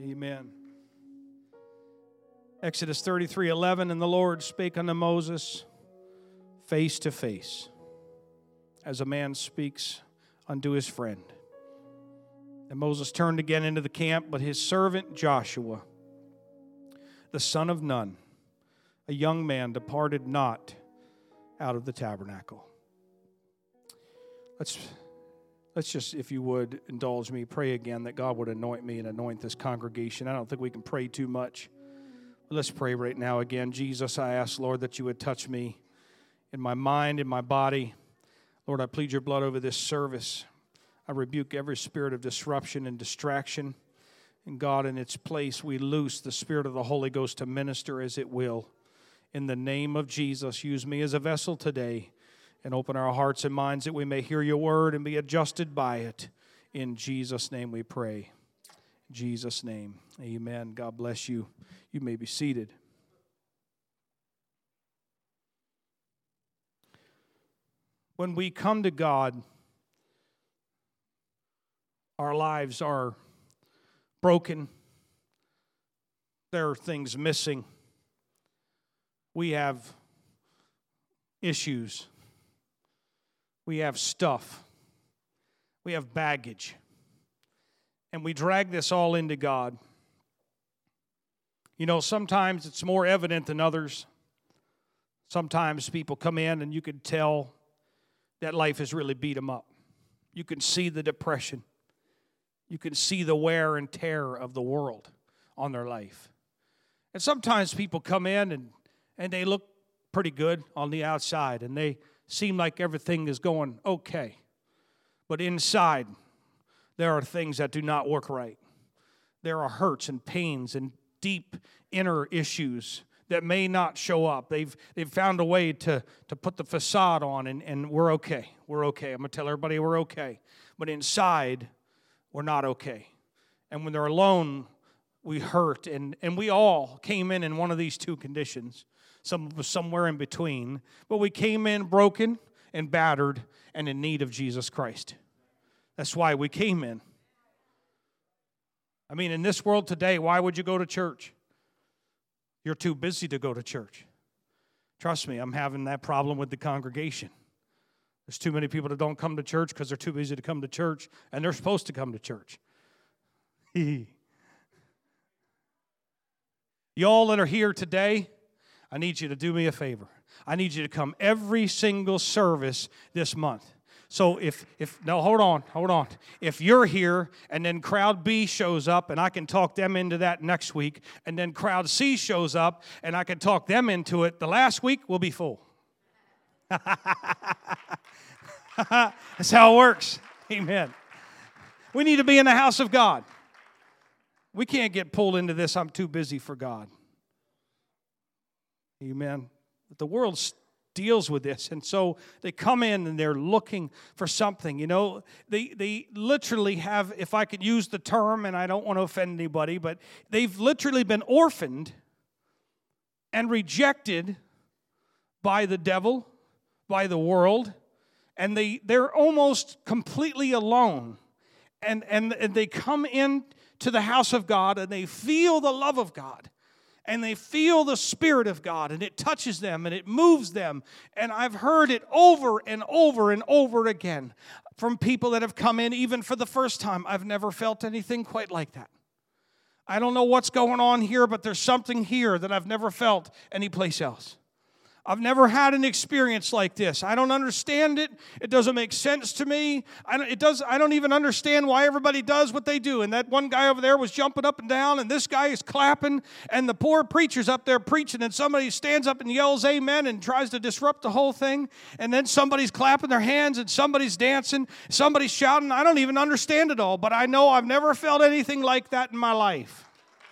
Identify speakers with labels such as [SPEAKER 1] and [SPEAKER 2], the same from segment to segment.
[SPEAKER 1] Amen. Exodus 33:11, and the Lord spake unto Moses face to face, as a man speaks unto his friend. And Moses turned again into the camp, but his servant Joshua, the son of Nun, a young man, departed not out of the tabernacle. Let's just, if you would, indulge me, pray again that God would anoint me and anoint this congregation. I don't think we can pray too much. But let's pray right now again. Jesus, I ask, Lord, that you would touch me in my mind, in my body. Lord, I plead your blood over this service. I rebuke every spirit of disruption and distraction. And God, in its place, we loose the Spirit of the Holy Ghost to minister as it will. In the name of Jesus, use me as a vessel today and open our hearts and minds that we may hear your word and be adjusted by it. In Jesus' name we pray. In Jesus' name, amen. God bless you. You may be seated. When we come to God, our lives are broken. There are things missing. We have issues. We have stuff. We have baggage. And we drag this all into God. You know, sometimes it's more evident than others. Sometimes people come in and you can tell that life has really beat them up. You can see the depression. You can see the wear and tear of the world on their life. And sometimes people come in and they look pretty good on the outside and they seem like everything is going okay. But inside, there are things that do not work right. There are hurts and pains and deep inner issues that may not show up. They've found a way to put the facade on and we're okay. We're okay. I'm going to tell everybody we're okay. But inside, we're not okay. And when they're alone, we hurt. And we all came in one of these two conditions. Some of us somewhere in between. But we came in broken and battered and in need of Jesus Christ. That's why we came in. I mean, in this world today, why would you go to church? You're too busy to go to church. Trust me, I'm having that problem with the congregation. There's too many people that don't come to church because they're too busy to come to church, and they're supposed to come to church. Y'all that are here today, I need you to do me a favor. I need you to come every single service this month. So hold on. If you're here and then crowd B shows up and I can talk them into that next week, and then crowd C shows up and I can talk them into it, the last week will be full. That's how it works. Amen. We need to be in the house of God. We can't get pulled into this, I'm too busy for God. Amen. But the world deals with this, and so they come in and they're looking for something. You know, they literally have, if I could use the term, and I don't want to offend anybody, but they've literally been orphaned and rejected by the devil, by the world, and they're almost completely alone. And they come in to the house of God, and they feel the love of God. And they feel the Spirit of God, and it touches them, and it moves them. And I've heard it over and over and over again from people that have come in, even for the first time. I've never felt anything quite like that. I don't know what's going on here, but there's something here that I've never felt anyplace else. I've never had an experience like this. I don't understand it. It doesn't make sense to me. I don't even understand why everybody does what they do. And that one guy over there was jumping up and down, and this guy is clapping, and the poor preacher's up there preaching, and somebody stands up and yells amen and tries to disrupt the whole thing. And then somebody's clapping their hands, and somebody's dancing, somebody's shouting. I don't even understand it all, but I know I've never felt anything like that in my life.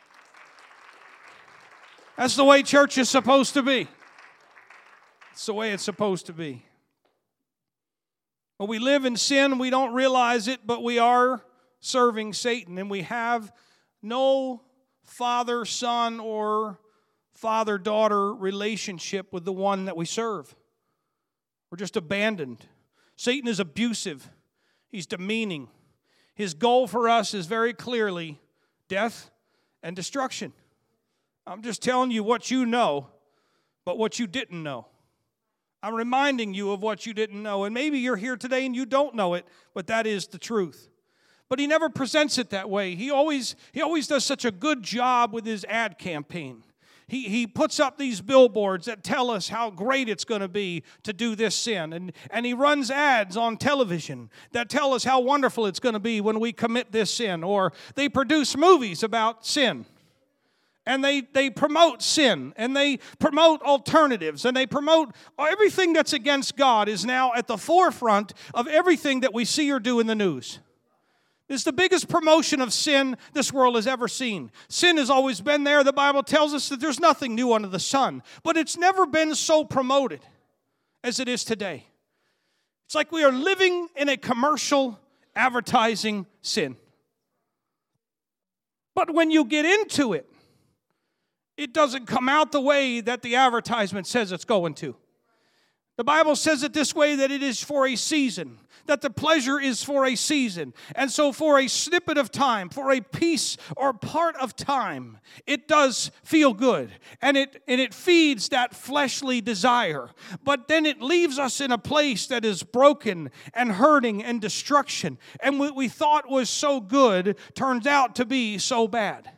[SPEAKER 1] That's the way church is supposed to be. It's the way it's supposed to be. When we live in sin, we don't realize it, but we are serving Satan, and we have no father-son or father-daughter relationship with the one that we serve. We're just abandoned. Satan is abusive. He's demeaning. His goal for us is very clearly death, and destruction. I'm just telling you what you know, but what you didn't know. I'm reminding you of what you didn't know. And maybe you're here today and you don't know it, but that is the truth. But he never presents it that way. He always does such a good job with his ad campaign. He puts up these billboards that tell us how great it's going to be to do this sin. And he runs ads on television that tell us how wonderful it's going to be when we commit this sin. Or they produce movies about sin. And they promote sin. And they promote alternatives. And they promote everything that's against God is now at the forefront of everything that we see or do in the news. It's the biggest promotion of sin this world has ever seen. Sin has always been there. The Bible tells us that there's nothing new under the sun. But it's never been so promoted as it is today. It's like we are living in a commercial advertising sin. But when you get into it, it doesn't come out the way that the advertisement says it's going to. The Bible says it this way, that it is for a season, that the pleasure is for a season. And so for a snippet of time, for a piece or part of time, it does feel good. And it feeds that fleshly desire. But then it leaves us in a place that is broken and hurting and destruction. And what we thought was so good turns out to be so bad.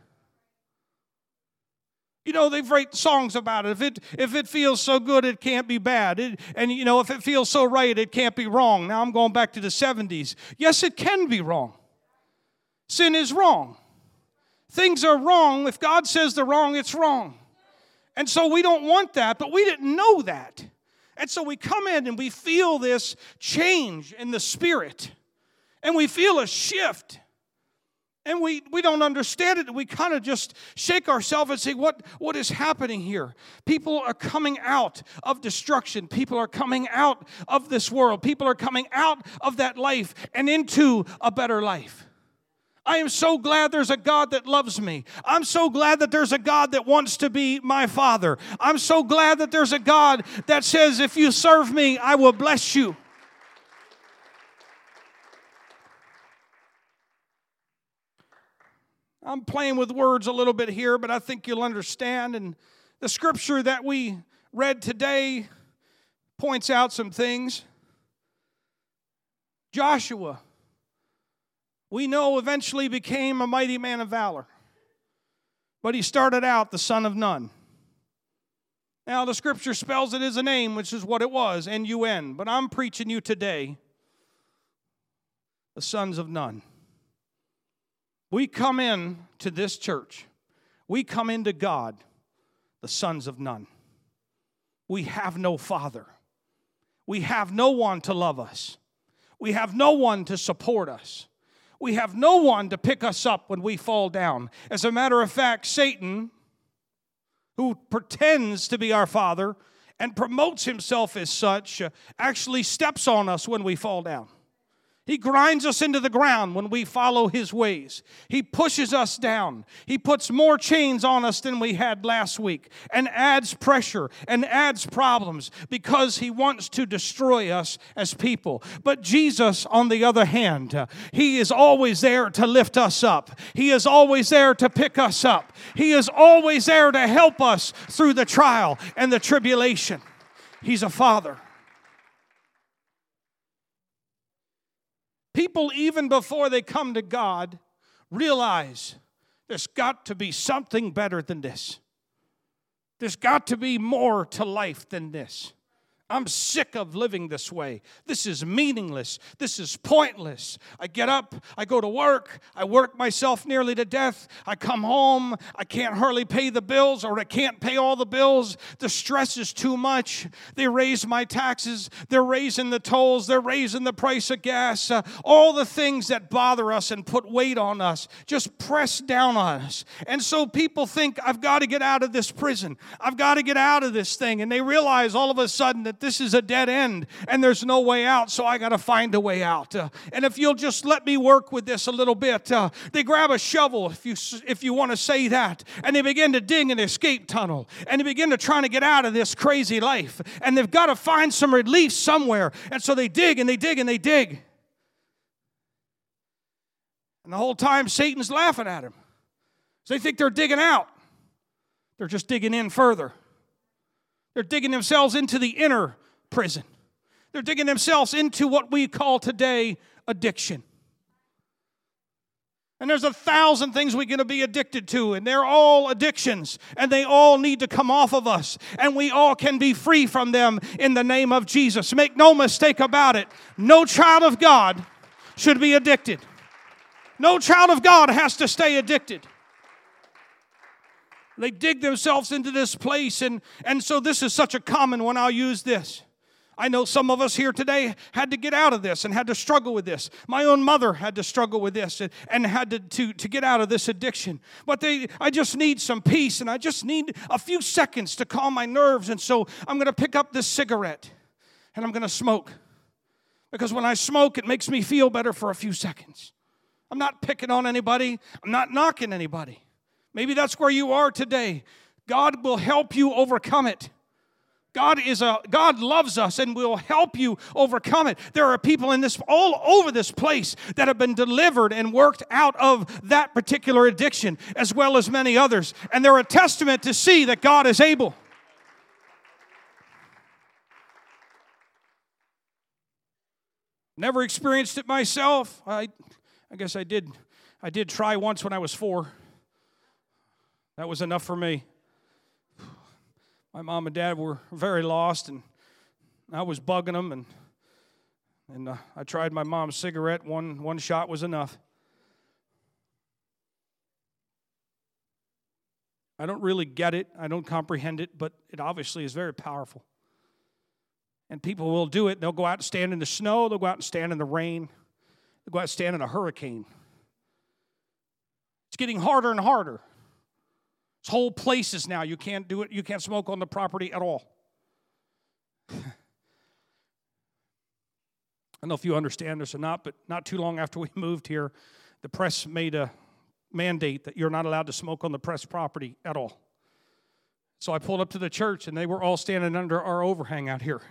[SPEAKER 1] You know, they've written songs about it. If it feels so good, it can't be bad. If it feels so right, it can't be wrong. Now I'm going back to the 70s. Yes, it can be wrong. Sin is wrong. Things are wrong. If God says they're wrong, it's wrong. And so we don't want that, but we didn't know that. And so we come in and we feel this change in the spirit. And we feel a shift. And we don't understand it. We kind of just shake ourselves and say, what is happening here? People are coming out of destruction. People are coming out of this world. People are coming out of that life and into a better life. I am so glad there's a God that loves me. I'm so glad that there's a God that wants to be my Father. I'm so glad that there's a God that says, if you serve me, I will bless you. I'm playing with words a little bit here, but I think you'll understand. And the scripture that we read today points out some things. Joshua, we know, eventually became a mighty man of valor. But he started out the son of none. Now, the scripture spells it as a name, which is what it was, N-U-N. But I'm preaching you today the sons of none. We come in to this church. We come into God, the sons of none. We have no father. We have no one to love us. We have no one to support us. We have no one to pick us up when we fall down. As a matter of fact, Satan, who pretends to be our father and promotes himself as such, actually steps on us when we fall down. He grinds us into the ground when we follow his ways. He pushes us down. He puts more chains on us than we had last week and adds pressure and adds problems because he wants to destroy us as people. But Jesus, on the other hand, he is always there to lift us up. He is always there to pick us up. He is always there to help us through the trial and the tribulation. He's a father. People, even before they come to God, realize there's got to be something better than this. There's got to be more to life than this. I'm sick of living this way. This is meaningless. This is pointless. I get up, I go to work, I work myself nearly to death. I come home, I can't hardly pay the bills, or I can't pay all the bills. The stress is too much. They raise my taxes. They're raising the tolls. They're raising the price of gas. All the things that bother us and put weight on us just press down on us. And so people think, I've got to get out of this prison. I've got to get out of this thing. And they realize all of a sudden that this is a dead end and there's no way out, so I got to find a way out. And if you'll just let me work with this a little bit, they grab a shovel, if you want to say that, and they begin to dig an escape tunnel, and they begin to try to get out of this crazy life, and they've got to find some relief somewhere, and so they dig and they dig and they dig. And the whole time Satan's laughing at him. So they think they're digging out. They're just digging in further. They're digging themselves into the inner prison. They're digging themselves into what we call today addiction. And there's 1,000 things we're going to be addicted to, and they're all addictions, and they all need to come off of us, and we all can be free from them in the name of Jesus. Make no mistake about it, no child of God should be addicted. No child of God has to stay addicted. They dig themselves into this place, and so this is such a common one. I'll use this. I know some of us here today had to get out of this and had to struggle with this. My own mother had to struggle with this and had to get out of this addiction. But I just need some peace, and I just need a few seconds to calm my nerves. And so I'm going to pick up this cigarette, and I'm going to smoke. Because when I smoke, it makes me feel better for a few seconds. I'm not picking on anybody. I'm not knocking anybody. Maybe that's where you are today. God will help you overcome it. God loves us and will help you overcome it. There are people in this all over this place that have been delivered and worked out of that particular addiction, as well as many others. And they're a testament to see that God is able. Never experienced it myself. I guess I did. I did try once when I was 4. That was enough for me. My mom and dad were very lost, and I was bugging them, and I tried my mom's cigarette. One shot was enough. I don't really get it. I don't comprehend it, but it obviously is very powerful. And people will do it. They'll go out and stand in the snow. They'll go out and stand in the rain. They'll go out and stand in a hurricane. It's getting harder and harder. It's whole places now. You can't do it. You can't smoke on the property at all. I don't know if you understand this or not, but not too long after we moved here, the press made a mandate that you're not allowed to smoke on the press property at all. So I pulled up to the church, and they were all standing under our overhang out here.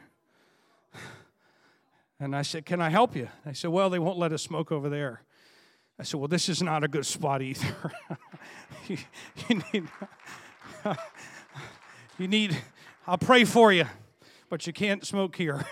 [SPEAKER 1] And I said, "Can I help you?" They said, "Well, they won't let us smoke over there." I said, "Well, this is not a good spot either. you need, I'll pray for you, but you can't smoke here."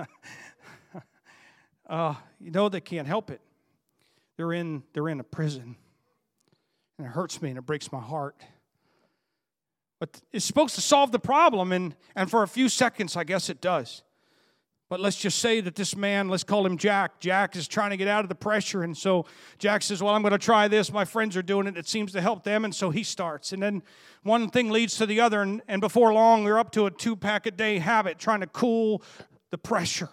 [SPEAKER 1] They can't help it. They're in a prison. And it hurts me and it breaks my heart. But it's supposed to solve the problem, and for a few seconds, I guess it does. But let's just say that this man, let's call him Jack. Jack is trying to get out of the pressure, and so Jack says, "Well, I'm going to try this. My friends are doing it. It seems to help them," and so he starts. And then one thing leads to the other, and before long, we're up to a 2-pack-a-day habit, trying to cool the pressure.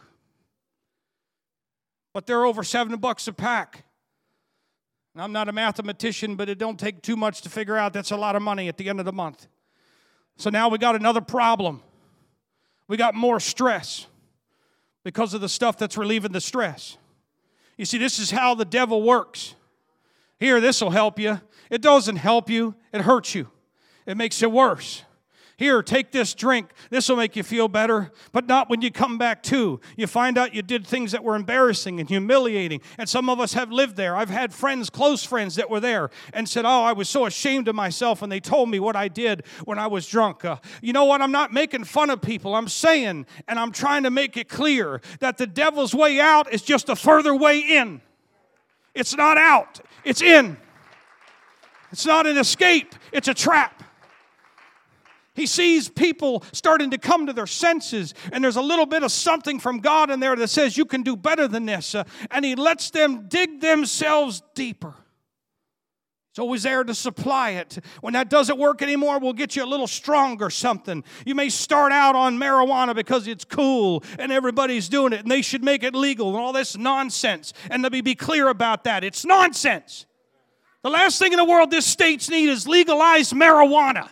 [SPEAKER 1] But they're over $7 a pack. And I'm not a mathematician, but it don't take too much to figure out that's a lot of money at the end of the month. So now we got another problem. We got more stress because of the stuff that's relieving the stress. You see, this is how the devil works. Here, this will help you. It doesn't help you. It hurts you. It makes it worse. Here, take this drink. This will make you feel better, but not when you come back to. You find out you did things that were embarrassing and humiliating, and some of us have lived there. I've had friends, close friends, that were there and said, "Oh, I was so ashamed of myself," and they told me what I did when I was drunk. You know what? I'm not making fun of people. I'm saying, and I'm trying to make it clear, that the devil's way out is just a further way in. It's not out. It's in. It's not an escape. It's a trap. He sees people starting to come to their senses, and there's a little bit of something from God in there that says you can do better than this, and he lets them dig themselves deeper. It's always there to supply it. When that doesn't work anymore, we'll get you a little stronger something. You may start out on marijuana because it's cool and everybody's doing it, and they should make it legal and all this nonsense. And let me be clear about that. It's nonsense. The last thing in the world this state's need is legalized marijuana.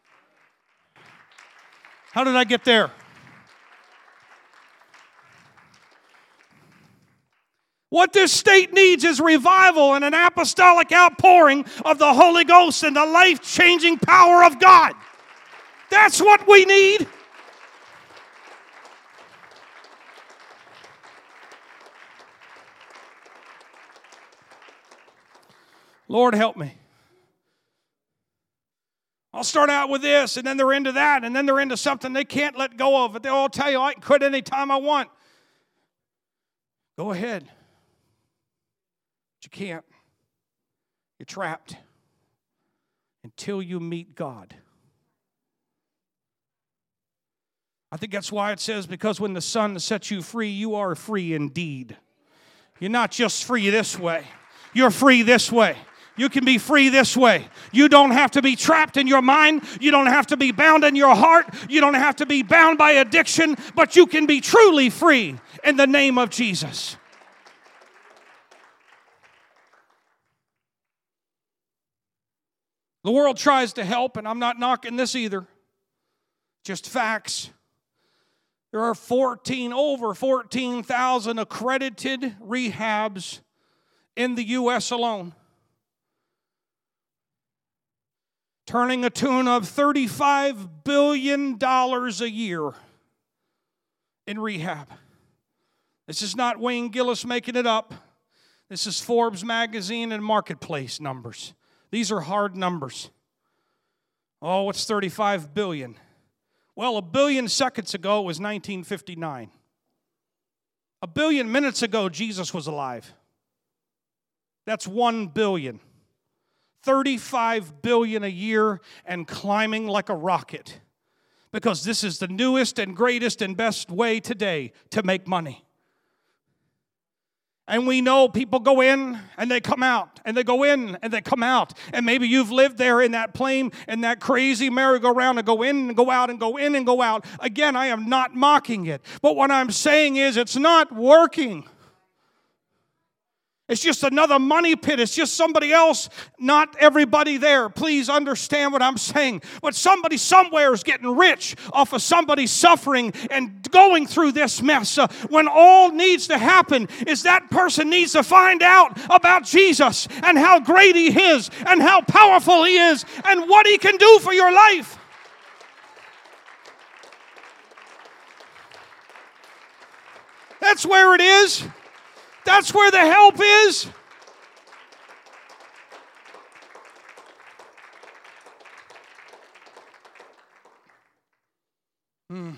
[SPEAKER 1] How did I get there? What this state needs is revival and an apostolic outpouring of the Holy Ghost and the life-changing power of God. That's what we need. Lord, help me. I'll start out with this, and then they're into that, and then they're into something they can't let go of. But they'll all tell you, I can quit any time I want. Go ahead. But you can't. You're trapped until you meet God. I think that's why it says, because when the Son sets you free, you are free indeed. You're not just free this way. You're free this way. You can be free this way. You don't have to be trapped in your mind. You don't have to be bound in your heart. You don't have to be bound by addiction, but you can be truly free in the name of Jesus. The world tries to help, and I'm not knocking this either. Just facts. There are over 14,000 accredited rehabs in the U.S. alone, turning a tune of $35 billion a year in rehab. This is not Wayne Gillis making it up. This is Forbes magazine and Marketplace numbers. These are hard numbers. Oh, what's 35 billion? Well, 1 billion seconds ago was 1959. 1 billion minutes ago, Jesus was alive. That's 1 billion. 35 billion a year and climbing like a rocket. Because this is the newest and greatest and best way today to make money. And we know people go in and they come out, and they go in and they come out. And maybe you've lived there in that plane, in that crazy merry-go-round, and go in and go out and go in and go out. Again, I am not mocking it. But what I'm saying is it's not working. It's just another money pit. It's just somebody else, not everybody there. Please understand what I'm saying. But somebody somewhere is getting rich off of somebody suffering and going through this mess. When all needs to happen is that person needs to find out about Jesus and how great He is and how powerful He is and what He can do for your life. That's where it is. That's where the help is. You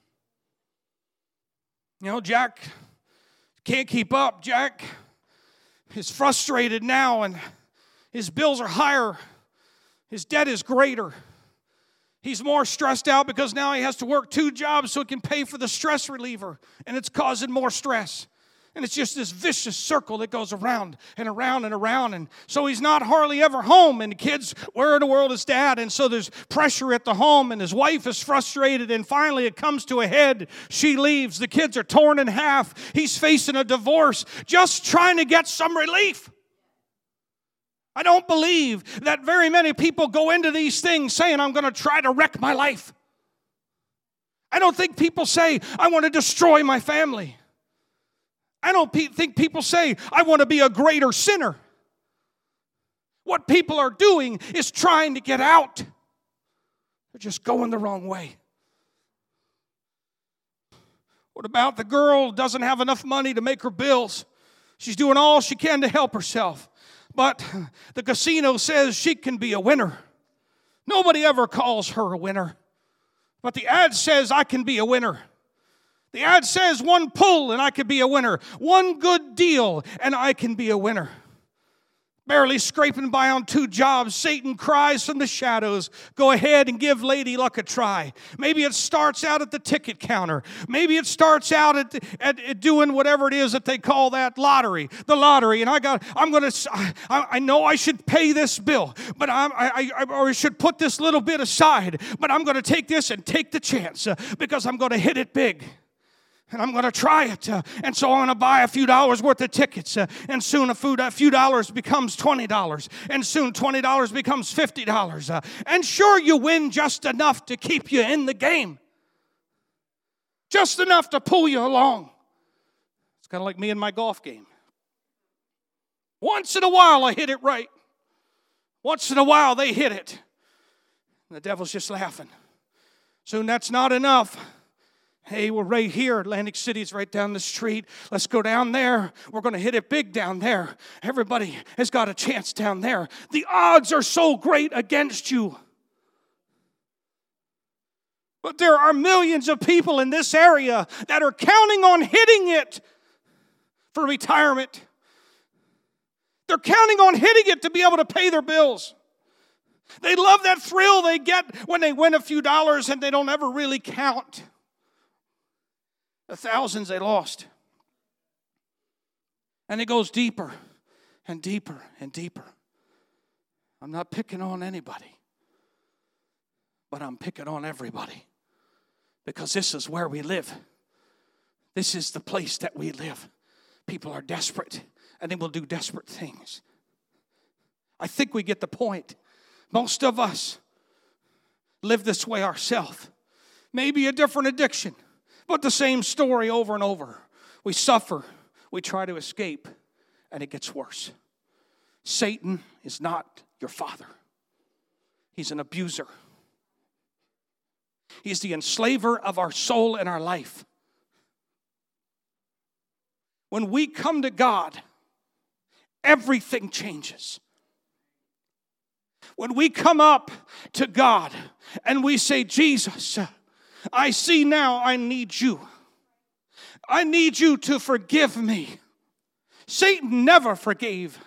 [SPEAKER 1] know, Jack can't keep up. Jack is frustrated now, and his bills are higher. His debt is greater. He's more stressed out because now he has to work 2 jobs so he can pay for the stress reliever, and it's causing more stress. And it's just this vicious circle that goes around and around and around. And so he's not hardly ever home. And the kids, where in the world is Dad? And so there's pressure at the home. And his wife is frustrated. And finally it comes to a head. She leaves. The kids are torn in half. He's facing a divorce, just trying to get some relief. I don't believe that very many people go into these things saying, I'm going to try to wreck my life. I don't think people say, I want to destroy my family. I don't think people say, I want to be a greater sinner. What people are doing is trying to get out. They're just going the wrong way. What about the girl who doesn't have enough money to make her bills? She's doing all she can to help herself. But the casino says she can be a winner. Nobody ever calls her a winner. But the ad says, I can be a winner. The ad says 1 pull and I could be a winner. 1 good deal and I can be a winner. Barely scraping by on 2 jobs, Satan cries from the shadows, go ahead and give Lady Luck a try. Maybe it starts out at the ticket counter. Maybe it starts out at doing whatever it is that they call that lottery. The lottery. And I know I should pay this bill, but I should put this little bit aside. But I'm going to take this and take the chance because I'm going to hit it big. And I'm going to try it. And so I'm going to buy a few dollars worth of tickets. And soon a few dollars becomes $20. And soon $20 becomes $50. And sure, you win just enough to keep you in the game. Just enough to pull you along. It's kind of like me in my golf game. Once in a while, I hit it right. Once in a while, they hit it. And the devil's just laughing. Soon that's not enough. Hey, we're right here. Atlantic City's right down the street. Let's go down there. We're going to hit it big down there. Everybody has got a chance down there. The odds are so great against you. But there are millions of people in this area that are counting on hitting it for retirement. They're counting on hitting it to be able to pay their bills. They love that thrill they get when they win a few dollars and they don't ever really count the thousands they lost. And it goes deeper and deeper and deeper. I'm not picking on anybody, but I'm picking on everybody, because this is where we live. This is the place that we live. People are desperate, and they will do desperate things. I think we get the point. Most of us live this way ourselves. Maybe a different addiction, but the same story over and over. We suffer, we try to escape, and it gets worse. Satan is not your father. He's an abuser. He's the enslaver of our soul and our life. When we come to God, everything changes. When we come up to God and we say, Jesus, I see now I need you. I need you to forgive me. Satan never forgave.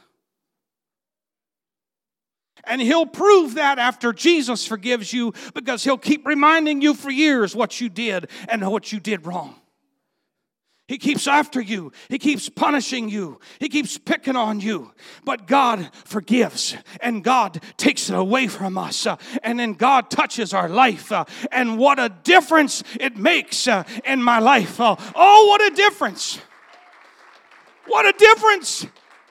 [SPEAKER 1] And he'll prove that after Jesus forgives you, because he'll keep reminding you for years what you did and what you did wrong. He keeps after you. He keeps punishing you. He keeps picking on you. But God forgives, and God takes it away from us. And then God touches our life. And what a difference it makes in my life. Oh, what a difference. What a difference.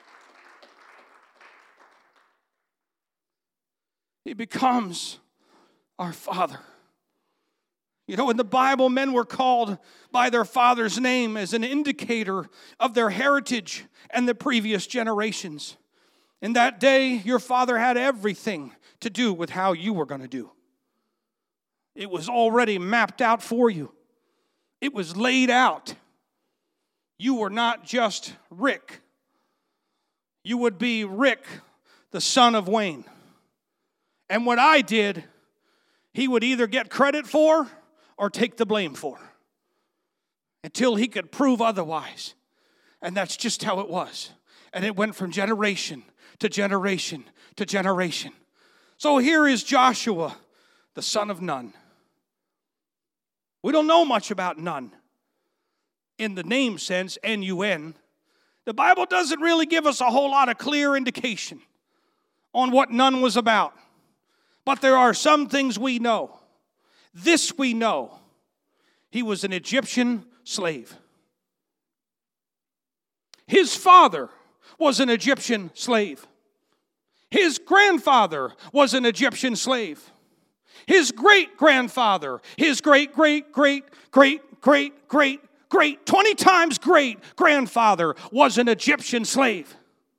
[SPEAKER 1] He becomes our Father. You know, in the Bible, men were called by their father's name as an indicator of their heritage and the previous generations. In that day, your father had everything to do with how you were going to do. It was already mapped out for you. It was laid out. You were not just Rick. You would be Rick, the son of Wayne. And what I did, he would either get credit for or take the blame for, until he could prove otherwise. And that's just how it was. And it went from generation to generation to generation. So here is Joshua, the son of Nun. We don't know much about Nun in the name sense, N-U-N. The Bible doesn't really give us a whole lot of clear indication on what Nun was about. But there are some things we know. This we know. He was an Egyptian slave. His father was an Egyptian slave. His grandfather was an Egyptian slave. His great-grandfather, his great-great-great-great-great-great, 20 times great-grandfather was an Egyptian slave.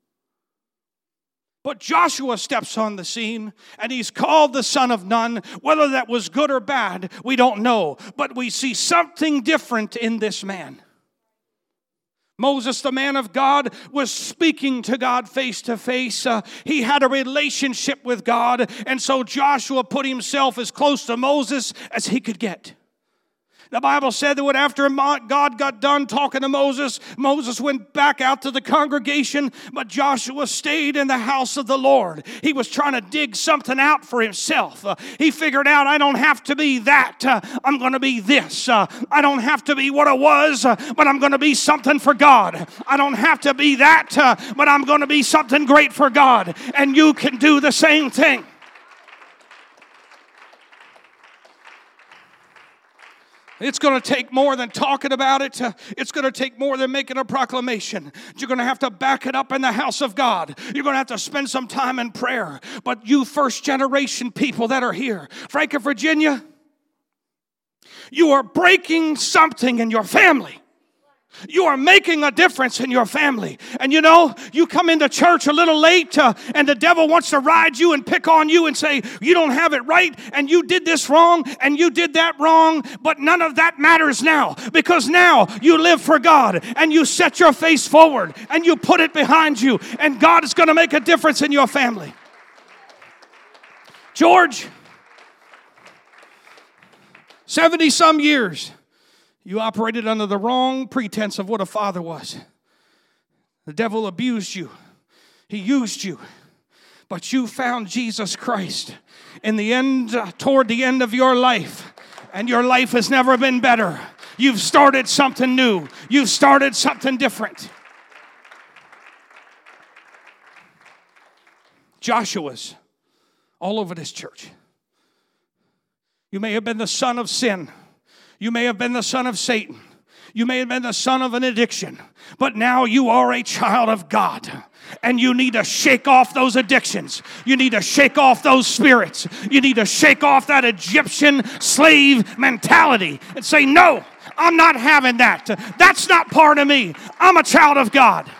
[SPEAKER 1] But Joshua steps on the scene, and he's called the son of Nun. Whether that was good or bad, we don't know. But we see something different in this man. Moses, the man of God, was speaking to God face to face. He had a relationship with God, and so Joshua put himself as close to Moses as he could get. The Bible said that after God got done talking to Moses, Moses went back out to the congregation, but Joshua stayed in the house of the Lord. He was trying to dig something out for himself. He figured out, I don't have to be that. I'm going to be this. I don't have to be what I was, but I'm going to be something for God. I don't have to be that, but I'm going to be something great for God. And you can do the same thing. It's going to take more than talking about it. It's going to take more than making a proclamation. You're going to have to back it up in the house of God. You're going to have to spend some time in prayer. But you first generation people that are here, Franklin, Virginia, you are breaking something in your family. You are making a difference in your family. And you know, you come into church a little late and the devil wants to ride you and pick on you and say, you don't have it right and you did this wrong and you did that wrong. But none of that matters now, because now you live for God and you set your face forward and you put it behind you, and God is going to make a difference in your family. 70 some years, you operated under the wrong pretense of what a father was. The devil abused you. He used you. But you found Jesus Christ in the end, toward the end of your life. And your life has never been better. You've started something new. You've started something different. Joshua's all over this church. You may have been the son of sin. You may have been the son of Satan. You may have been the son of an addiction. But now you are a child of God. And you need to shake off those addictions. You need to shake off those spirits. You need to shake off that Egyptian slave mentality and say, no, I'm not having that. That's not part of me. I'm a child of God.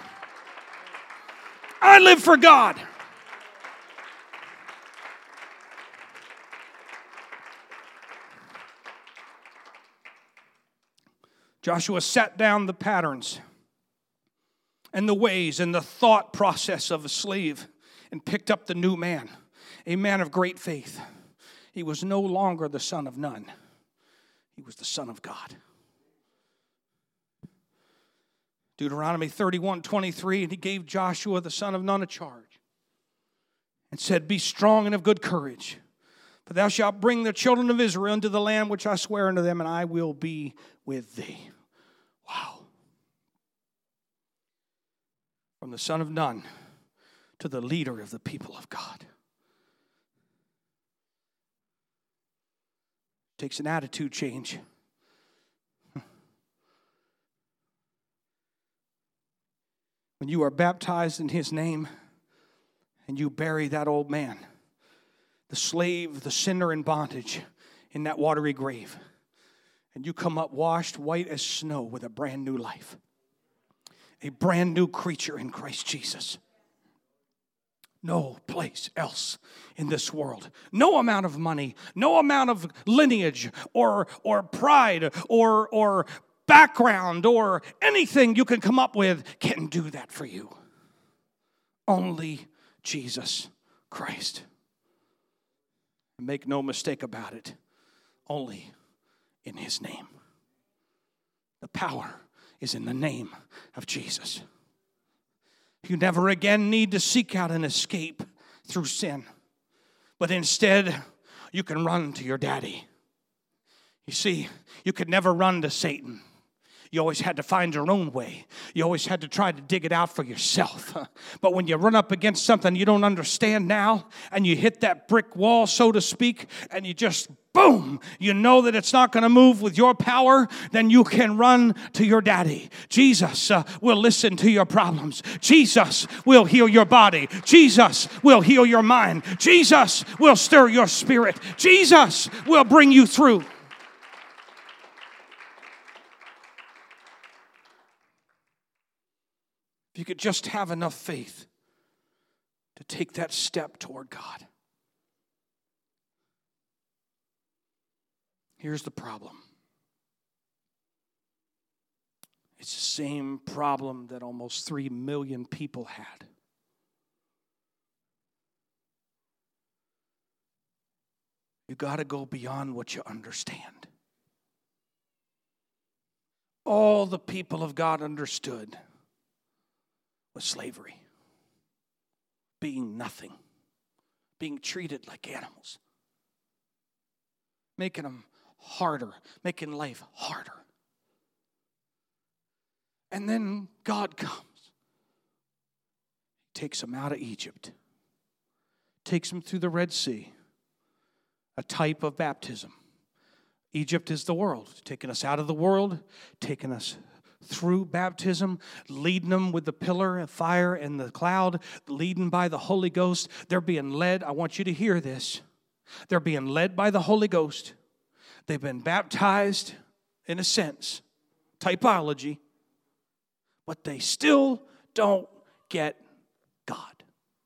[SPEAKER 1] I live for God. Joshua set down the patterns and the ways and the thought process of a slave and picked up the new man, a man of great faith. He was no longer the son of none. He was the son of God. Deuteronomy 31:23, and he gave Joshua the son of Nun a charge and said, be strong and of good courage, for thou shalt bring the children of Israel into the land which I swear unto them, and I will be with thee. Wow. From the son of Nun to the leader of the people of God. Takes an attitude change. When you are baptized in his name and you bury that old man, the slave, the sinner in bondage in that watery grave, and you come up washed white as snow with a brand new life, a brand new creature in Christ Jesus. No place else in this world, no amount of money, no amount of lineage or pride or background or anything you can come up with can do that for you. Only Jesus Christ. Make no mistake about it, only in his name. The power is in the name of Jesus. You never again need to seek out an escape through sin, but instead you can run to your daddy. You see, you could never run to Satan. You always had to find your own way. You always had to try to dig it out for yourself. But when you run up against something you don't understand now, and you hit that brick wall, so to speak, and you just, boom, you know that it's not going to move with your power, then you can run to your daddy. Jesus will listen to your problems. Jesus will heal your body. Jesus will heal your mind. Jesus will stir your spirit. Jesus will bring you through. If you could just have enough faith to take that step toward God. Here's the problem. It's the same problem that almost 3 million people had. You got to go beyond what you understand. All the people of God understood was slavery, being nothing, being treated like animals, making them harder, making life harder. And then God comes, takes them out of Egypt, takes them through the Red Sea, a type of baptism. Egypt is the world, taking us out of the world, taking us through baptism, leading them with the pillar of fire and the cloud, leading by the Holy Ghost. They're being led. I want you to hear this. They're being led by the Holy Ghost. They've been baptized, in a sense, typology, but they still don't get God.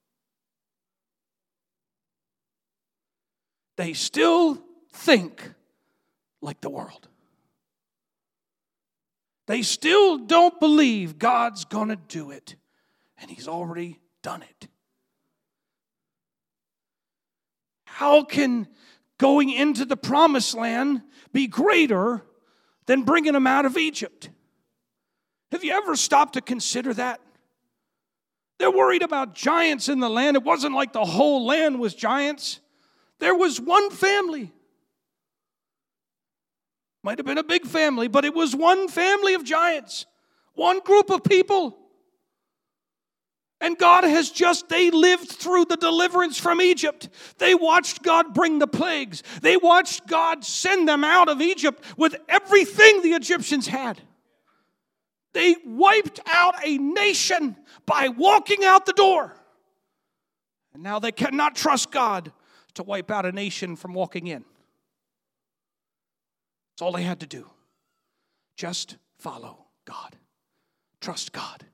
[SPEAKER 1] They still think like the world. They still don't believe God's going to do it, and he's already done it. How can going into the promised land be greater than bringing them out of Egypt? Have you ever stopped to consider that? They're worried about giants in the land. It wasn't like the whole land was giants. There was one family. Might have been a big family, but it was one family of giants. One group of people. And God has they lived through the deliverance from Egypt. They watched God bring the plagues. They watched God send them out of Egypt with everything the Egyptians had. They wiped out a nation by walking out the door. And now they cannot trust God to wipe out a nation from walking in. That's all they had to do. Just follow God. Trust God.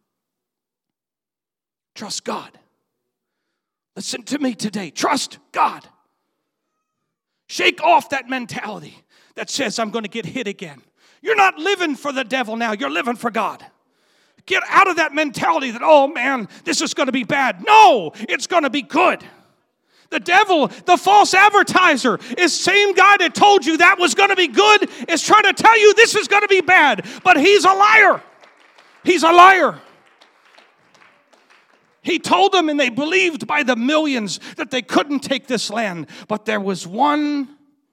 [SPEAKER 1] Trust God. Listen to me today. Trust God. Shake off that mentality that says, I'm going to get hit again. You're not living for the devil now. You're living for God. Get out of that mentality that, oh man, this is going to be bad. No, it's going to be good. The devil, the false advertiser, is the same guy that told you that was going to be good, is trying to tell you this is going to be bad. But he's a liar. He's a liar. He told them, and they believed by the millions that they couldn't take this land. But there was one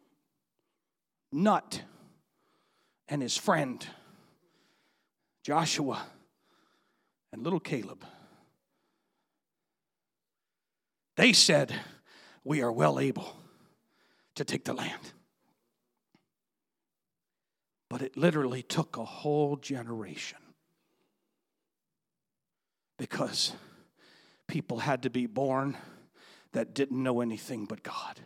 [SPEAKER 1] nut and his friend, Joshua and little Caleb. They said, we are well able to take the land. But it literally took a whole generation. Because people had to be born that didn't know anything but God.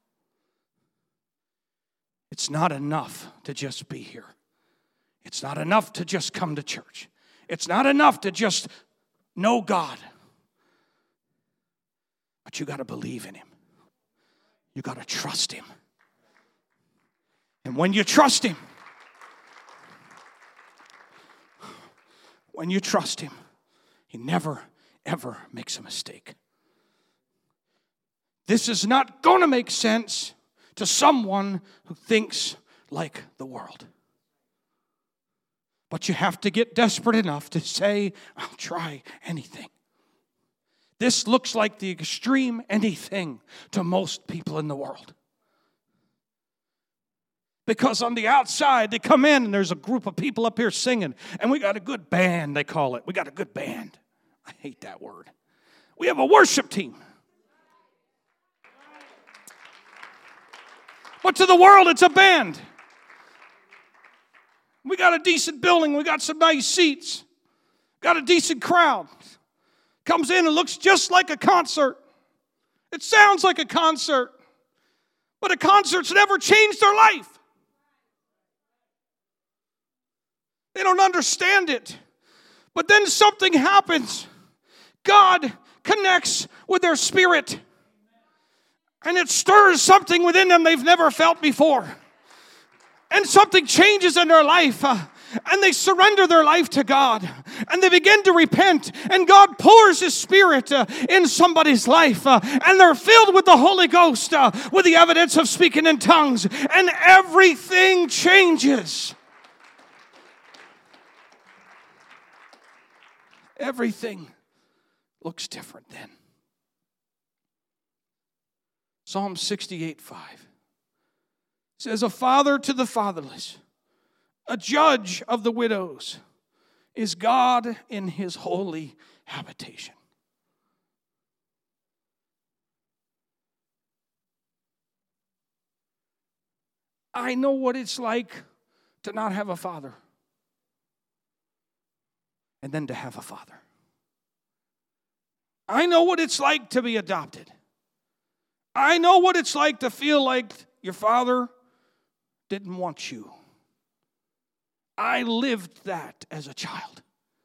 [SPEAKER 1] It's not enough to just be here. It's not enough to just come to church. It's not enough to just know God. But you got to believe in Him. You got to trust Him. And when you trust Him, He never, ever makes a mistake. This is not going to make sense to someone who thinks like the world. But you have to get desperate enough to say, I'll try anything. This looks like the extreme anything to most people in the world. Because on the outside, they come in and there's a group of people up here singing. And we got a good band, they call it. We got a good band. I hate that word. We have a worship team. But to the world, it's a band. We got a decent building. We got some nice seats. Got a decent crowd. Comes in and looks just like a concert. It sounds like a concert. But a concert's never changed their life. They don't understand it. But then something happens. God connects with their spirit. And it stirs something within them they've never felt before. And something changes in their life. And they surrender their life to God. And they begin to repent. And God pours His Spirit in somebody's life. And they're filled with the Holy Ghost. With the evidence of speaking in tongues. And everything changes. Everything looks different then. Psalm 68:5 says, a father to the fatherless, a judge of the widows, is God in His holy habitation. I know what it's like to not have a father and then to have a father. I know what it's like to be adopted. I know what it's like to feel like your father didn't want you. I lived that as a child.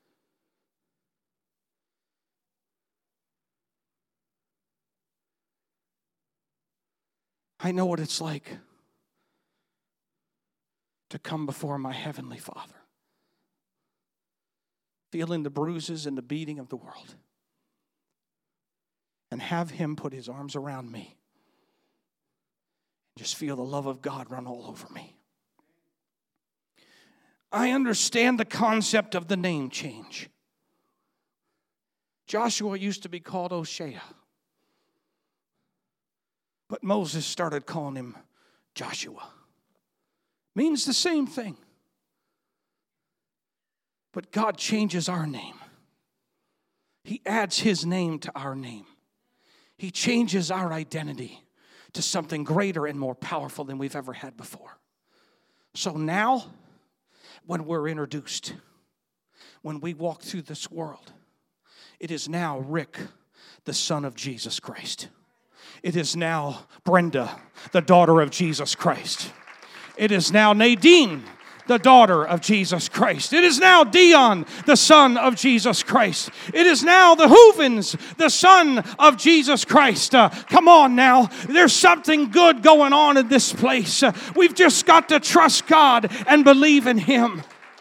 [SPEAKER 1] I know what it's like to come before my Heavenly Father, feeling the bruises and the beating of the world, and have Him put His arms around me Just feel the love of God run all over me. I understand the concept of the name change. Joshua used to be called Oshea. But Moses started calling him Joshua. Means the same thing. But God changes our name. He adds His name to our name. He changes our identity to something greater and more powerful than we've ever had before. So now, when we're introduced, when we walk through this world, it is now Rick, the son of Jesus Christ. It is now Brenda, the daughter of Jesus Christ. It is now Nadine, the daughter of Jesus Christ. It is now Dion, the son of Jesus Christ. It is now the Hoovens, the son of Jesus Christ. Come on now. There's something good going on in this place. We've just got to trust God and believe in Him.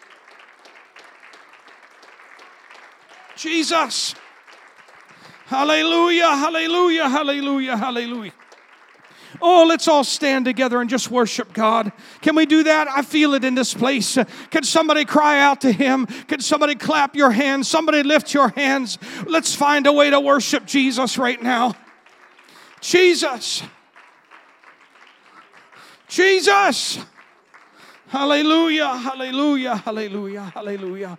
[SPEAKER 1] Jesus. Hallelujah, hallelujah, hallelujah, hallelujah. Oh, let's all stand together and just worship God. Can we do that? I feel it in this place. Can somebody cry out to Him? Can somebody clap your hands? Somebody lift your hands. Let's find a way to worship Jesus right now. Jesus. Jesus. Hallelujah, hallelujah, hallelujah, hallelujah.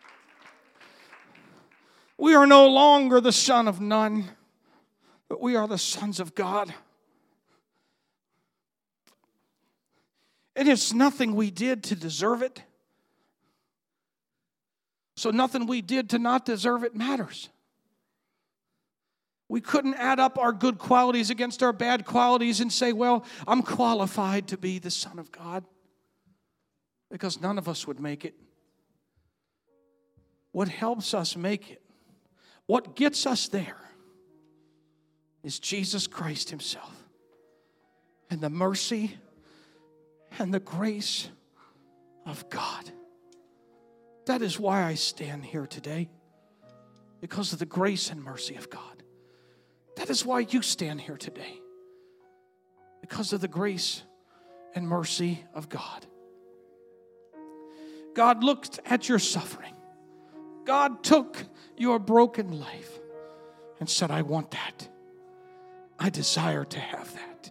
[SPEAKER 1] We are no longer the son of none, but we are the sons of God. And it's nothing we did to deserve it. So nothing we did to not deserve it matters. We couldn't add up our good qualities against our bad qualities and say, well, I'm qualified to be the Son of God. Because none of us would make it. What helps us make it, what gets us there, is Jesus Christ Himself. And the mercy and the grace of God. That is why I stand here today. Because of the grace and mercy of God. That is why you stand here today. Because of the grace and mercy of God. God looked at your suffering. God took your broken life and said, I want that. I desire to have that.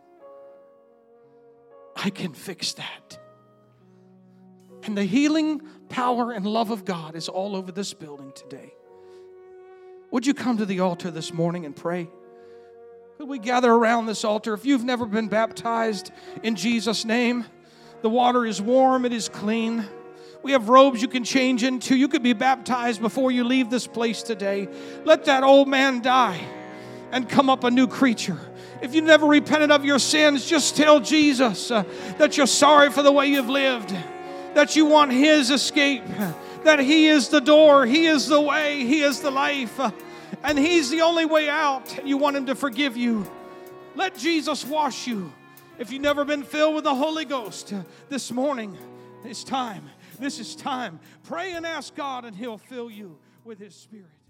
[SPEAKER 1] I can fix that. And the healing power and love of God is all over this building today. Would you come to the altar this morning and pray? Could we gather around this altar? If you've never been baptized in Jesus' name, the water is warm, it is clean. We have robes you can change into. You could be baptized before you leave this place today. Let that old man die and come up a new creature. If you've never repented of your sins, just tell Jesus that you're sorry for the way you've lived, that you want His escape, that He is the door, He is the way, He is the life, and He's the only way out, and you want Him to forgive you. Let Jesus wash you. If you've never been filled with the Holy Ghost, this morning it's time. This is time. Pray and ask God, and He'll fill you with His Spirit.